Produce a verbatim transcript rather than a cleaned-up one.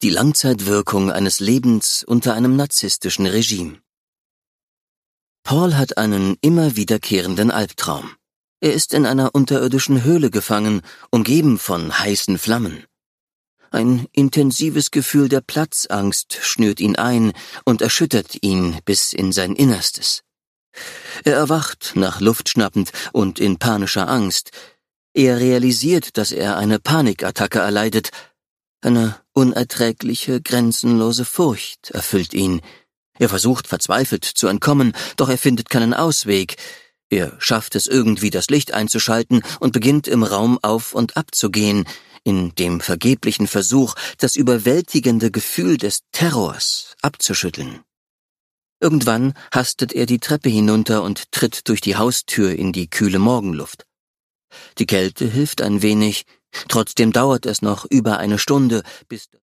Die Langzeitwirkung eines Lebens unter einem narzisstischen Regime. Paul hat einen immer wiederkehrenden Albtraum. Er ist in einer unterirdischen Höhle gefangen, umgeben von heißen Flammen. Ein intensives Gefühl der Platzangst schnürt ihn ein und erschüttert ihn bis in sein Innerstes. Er erwacht, nach Luft schnappend und in panischer Angst. Er realisiert, dass er eine Panikattacke erleidet. Eine unerträgliche, grenzenlose Furcht erfüllt ihn. Er versucht verzweifelt zu entkommen, doch er findet keinen Ausweg. Er schafft es irgendwie, das Licht einzuschalten und beginnt im Raum auf und ab zu gehen, in dem vergeblichen Versuch, das überwältigende Gefühl des Terrors abzuschütteln. Irgendwann hastet er die Treppe hinunter und tritt durch die Haustür in die kühle Morgenluft. Die Kälte hilft ein wenig, trotzdem dauert es noch über eine Stunde, bis